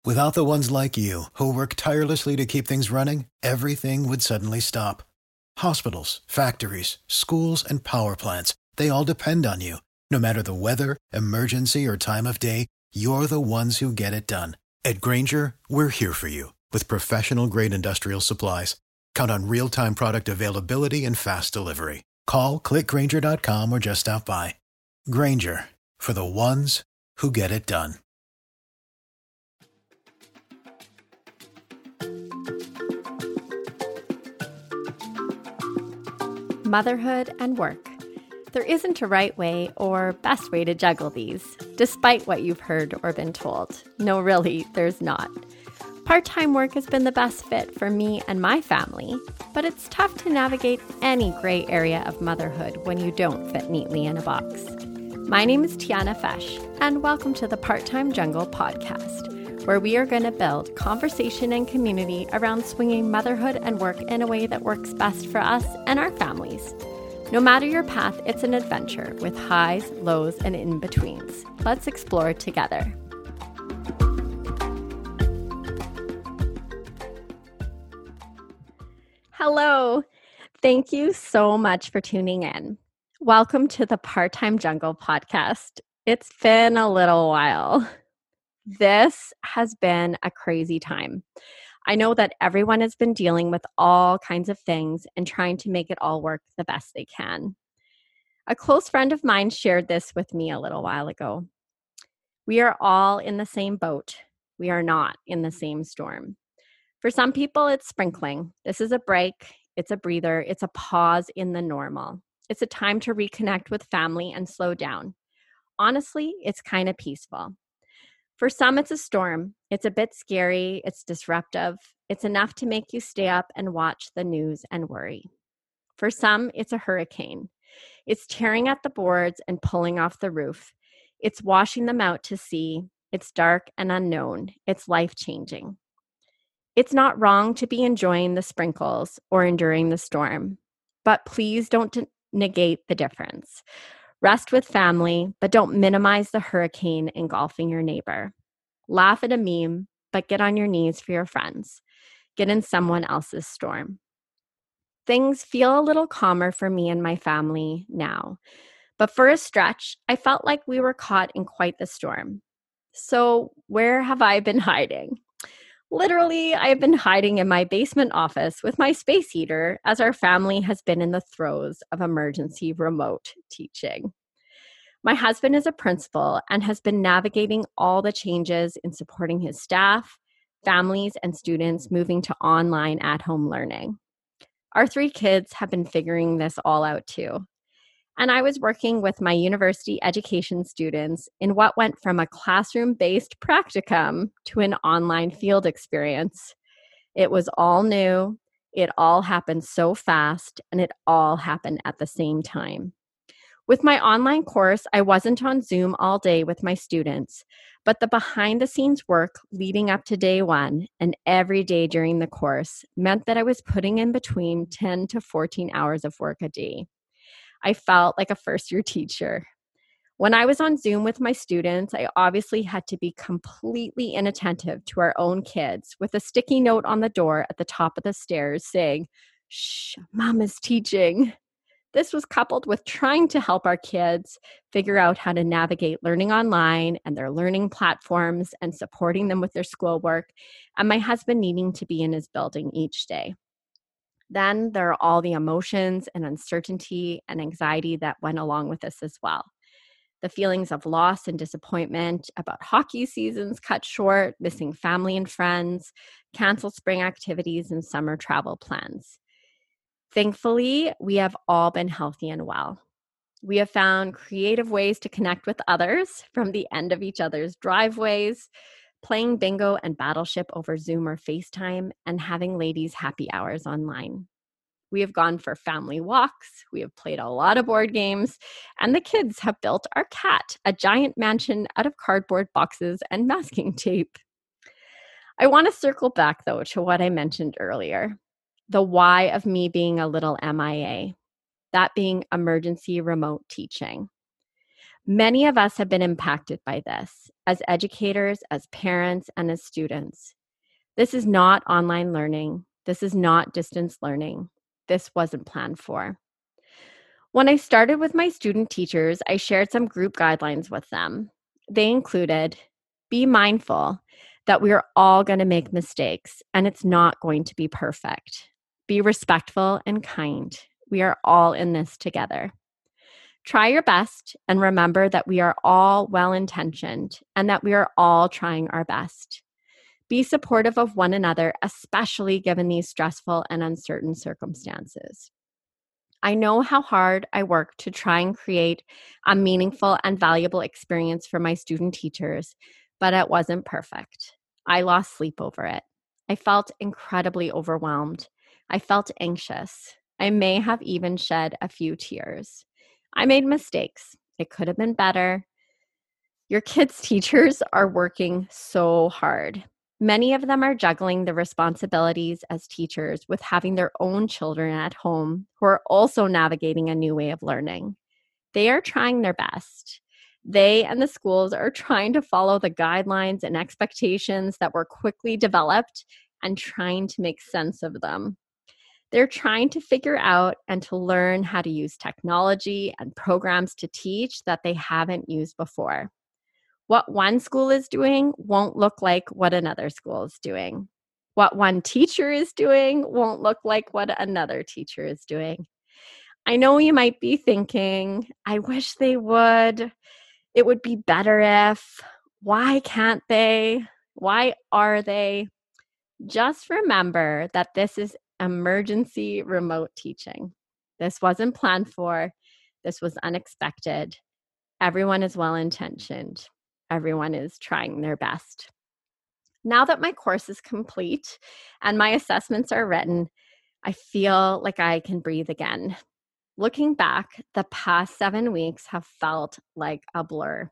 Without the ones like you, who work tirelessly to keep things running, everything would suddenly stop. Hospitals, factories, schools, and power plants, they all depend on you. No matter the weather, emergency, or time of day, you're the ones who get it done. At Grainger, we're here for you with professional-grade industrial supplies. Count on real-time product availability and fast delivery. Call, click Grainger.com, or just stop by. Grainger, for the ones who get it done. Motherhood and work. There isn't a right way or best way to juggle these, despite what you've heard or been told. No, really, there's not. Part-time work has been the best fit for me and my family, but it's tough to navigate any gray area of motherhood when you don't fit neatly in a box. My name is Tiana Fesh, and welcome to the Part-Time Jungle podcast, where we are going to build conversation and community around swinging motherhood and work in a way that works best for us and our families. No matter your path, it's an adventure with highs, lows, and in-betweens. Let's explore together. Hello. Thank you so much for tuning in. Welcome to the Part-Time Jungle podcast. It's been a little while. This has been a crazy time. I know that everyone has been dealing with all kinds of things and trying to make it all work the best they can. A close friend of mine shared this with me a little while ago. We are all in the same boat. We are not in the same storm. For some people, it's sprinkling. This is a break. It's a breather. It's a pause in the normal. It's a time to reconnect with family and slow down. Honestly, it's kind of peaceful. For some, it's a storm. It's a bit scary. It's disruptive. It's enough to make you stay up and watch the news and worry. For some, it's a hurricane. It's tearing at the boards and pulling off the roof. It's washing them out to sea. It's dark and unknown. It's life-changing. It's not wrong to be enjoying the sprinkles or enduring the storm, but please don't negate the difference. Rest with family, but don't minimize the hurricane engulfing your neighbor. Laugh at a meme, but get on your knees for your friends. Get in someone else's storm. Things feel a little calmer for me and my family now, but for a stretch, I felt like we were caught in quite the storm. So where have I been hiding? Literally, I have been hiding in my basement office with my space heater as our family has been in the throes of emergency remote teaching. My husband is a principal and has been navigating all the changes in supporting his staff, families, and students moving to online at-home learning. Our 3 kids have been figuring this all out too. And I was working with my university education students in what went from a classroom-based practicum to an online field experience. It was all new, it all happened so fast, and it all happened at the same time. With my online course, I wasn't on Zoom all day with my students, but the behind-the-scenes work leading up to day 1 and every day during the course meant that I was putting in between 10 to 14 hours of work a day. I felt like a first-year teacher. When I was on Zoom with my students, I obviously had to be completely inattentive to our own kids with a sticky note on the door at the top of the stairs saying, "Shh, Mom is teaching." This was coupled with trying to help our kids figure out how to navigate learning online and their learning platforms and supporting them with their schoolwork, and my husband needing to be in his building each day. Then there are all the emotions and uncertainty and anxiety that went along with this as well. The feelings of loss and disappointment about hockey seasons cut short, missing family and friends, canceled spring activities, and summer travel plans. Thankfully, we have all been healthy and well. We have found creative ways to connect with others from the end of each other's driveways, playing bingo and Battleship over Zoom or FaceTime, and having ladies' happy hours online. We have gone for family walks, we have played a lot of board games, and the kids have built our cat a giant mansion out of cardboard boxes and masking tape. I want to circle back, though, to what I mentioned earlier, the why of me being a little MIA, that being emergency remote teaching. Many of us have been impacted by this as educators, as parents, and as students. This is not online learning. This is not distance learning. This wasn't planned for. When I started with my student teachers, I shared some group guidelines with them. They included, be mindful that we are all going to make mistakes and it's not going to be perfect. Be respectful and kind. We are all in this together. Try your best and remember that we are all well-intentioned and that we are all trying our best. Be supportive of one another, especially given these stressful and uncertain circumstances. I know how hard I work to try and create a meaningful and valuable experience for my student teachers, but it wasn't perfect. I lost sleep over it. I felt incredibly overwhelmed. I felt anxious. I may have even shed a few tears. I made mistakes. It could have been better. Your kids' teachers are working so hard. Many of them are juggling the responsibilities as teachers with having their own children at home who are also navigating a new way of learning. They are trying their best. They and the schools are trying to follow the guidelines and expectations that were quickly developed and trying to make sense of them. They're trying to figure out and to learn how to use technology and programs to teach that they haven't used before. What one school is doing won't look like what another school is doing. What one teacher is doing won't look like what another teacher is doing. I know you might be thinking, I wish they would. It would be better if. Why can't they? Why are they? Just remember that this is emergency remote teaching. This wasn't planned for. This was unexpected. Everyone is well-intentioned. Everyone is trying their best. Now that my course is complete and my assessments are written, I feel like I can breathe again. Looking back, the past 7 weeks have felt like a blur.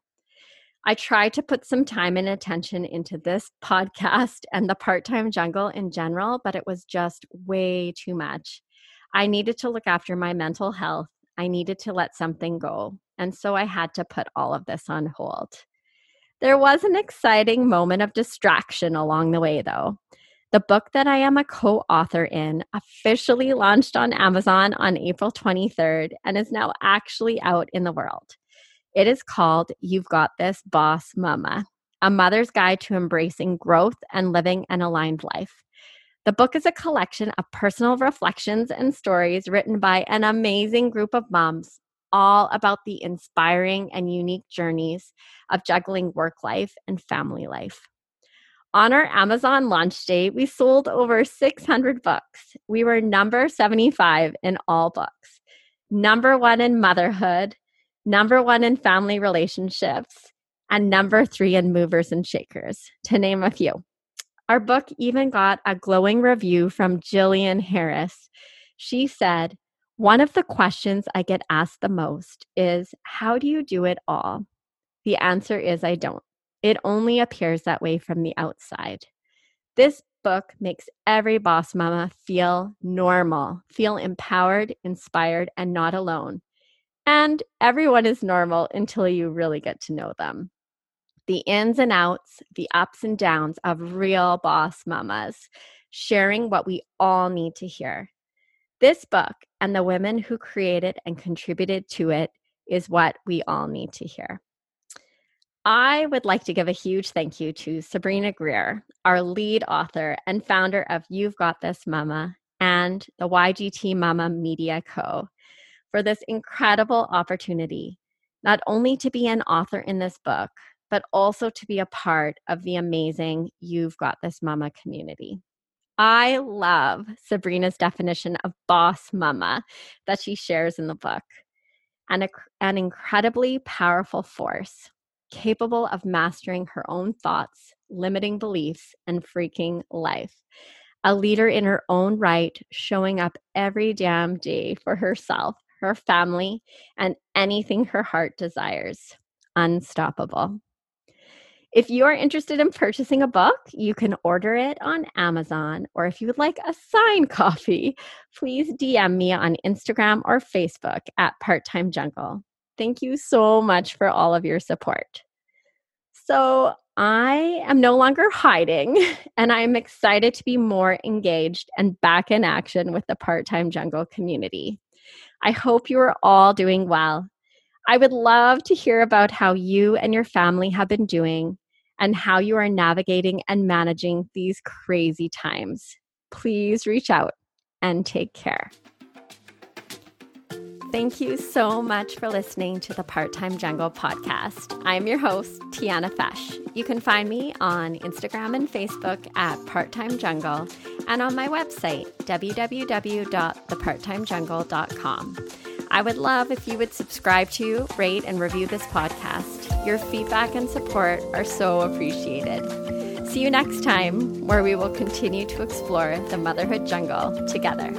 I tried to put some time and attention into this podcast and the Part-Time Jungle in general, but it was just way too much. I needed to look after my mental health. I needed to let something go. And so I had to put all of this on hold. There was an exciting moment of distraction along the way, though. The book that I am a co-author in officially launched on Amazon on April 23rd and is now actually out in the world. It is called You've Got This, Boss Mama, a mother's guide to embracing growth and living an aligned life. The book is a collection of personal reflections and stories written by an amazing group of moms, all about the inspiring and unique journeys of juggling work life and family life. On our Amazon launch date, we sold over 600 books. We were number 75 in all books, number 1 in motherhood, number 1 in family relationships, and number 3 in movers and shakers, to name a few. Our book even got a glowing review from Jillian Harris. She said, one of the questions I get asked the most is, how do you do it all? The answer is I don't. It only appears that way from the outside. This book makes every boss mama feel normal, feel empowered, inspired, and not alone. And everyone is normal until you really get to know them. The ins and outs, the ups and downs of real boss mamas, sharing what we all need to hear. This book and the women who created and contributed to it is what we all need to hear. I would like to give a huge thank you to Sabrina Greer, our lead author and founder of You've Got This Mama and the YGT Mama Media Co., for this incredible opportunity, not only to be an author in this book, but also to be a part of the amazing You've Got This Mama community. I love Sabrina's definition of boss mama that she shares in the book, an incredibly powerful force, capable of mastering her own thoughts, limiting beliefs, and freaking life. A leader in her own right, showing up every damn day for herself, her family, and anything her heart desires. Unstoppable. If you are interested in purchasing a book, you can order it on Amazon, or if you would like a signed copy, please DM me on Instagram or Facebook at Part-Time Jungle. Thank you so much for all of your support. So I am no longer hiding, and I am excited to be more engaged and back in action with the Part-Time Jungle community. I hope you are all doing well. I would love to hear about how you and your family have been doing and how you are navigating and managing these crazy times. Please reach out and take care. Thank you so much for listening to the Part-Time Jungle podcast. I'm your host, Tiana Fesh. You can find me on Instagram and Facebook at Part-Time Jungle and on my website, www.theparttimejungle.com. I would love if you would subscribe to, rate, and review this podcast. Your feedback and support are so appreciated. See you next time, where we will continue to explore the motherhood jungle together.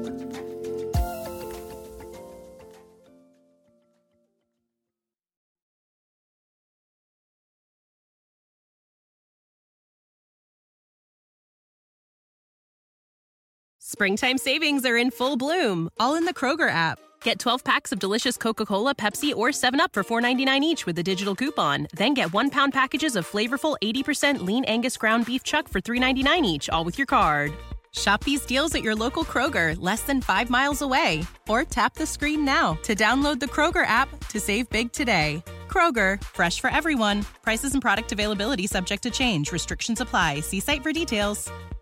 Springtime savings are in full bloom, all in the Kroger app. Get 12 packs of delicious Coca-Cola, Pepsi, or 7-Up for $4.99 each with a digital coupon. Then get 1-pound packages of flavorful 80% lean Angus ground beef chuck for $3.99 each, all with your card. Shop these deals at your local Kroger, less than 5 miles away. Or tap the screen now to download the Kroger app to save big today. Kroger, fresh for everyone. Prices and product availability subject to change. Restrictions apply. See site for details.